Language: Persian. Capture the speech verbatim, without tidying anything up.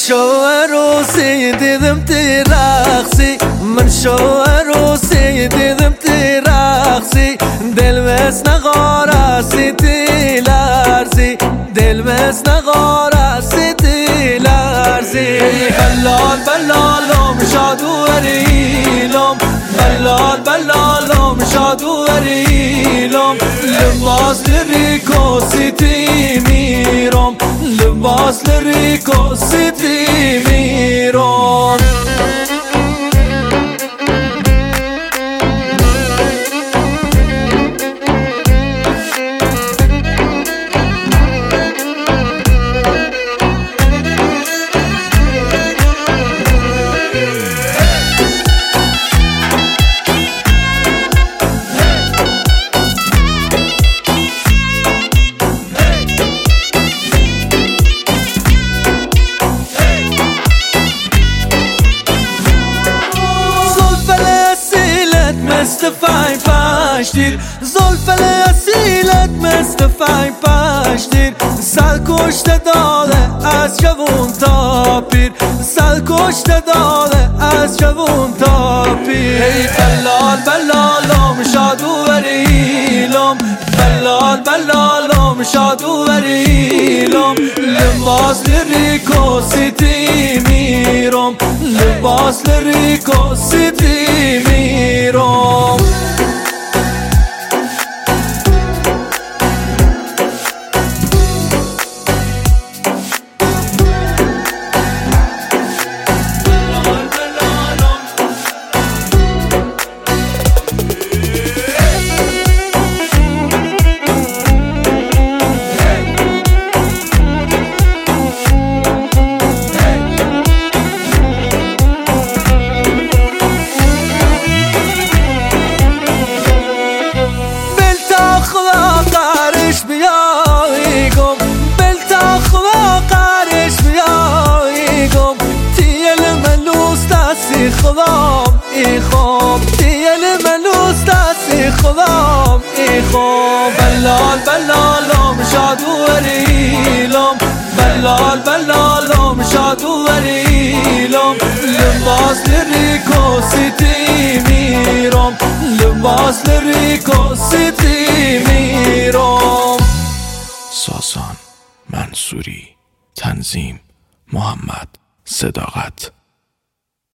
شو روسی دیدم تی رقصی، من شو روسی دیدم تی رقصی، دل مثل نغارسی تی لرزی، دل مثل نغارسی تی لرزی. بلال بلالم شادو وریلم، بلال بلالم شادو وریلم، لباس لریکو سیتی میرم، لباس لریکو سیتی میرم. مثل فای پشتیر، زلف اصیلت مثل فای پشتیر، سر کشته داره از جوون تا پیر، سر کشته داره از جوون تا پیر. ای بلال بلالم شادو وریلم، بلال بلالم شادو وریلم، لباس لریکو سیتی میرم، لباس لریکو سیتی میرم. خدام ای خوب دیل ملوس دستی خدام ای خوب. بلال بلالم شادو وریلم، بلال بلالم شادو وریلم، لباس لریکو سیتی میرم، لباس لریکو سیتی میرم. ساسان منصوری، تنظیم محمد صداقت.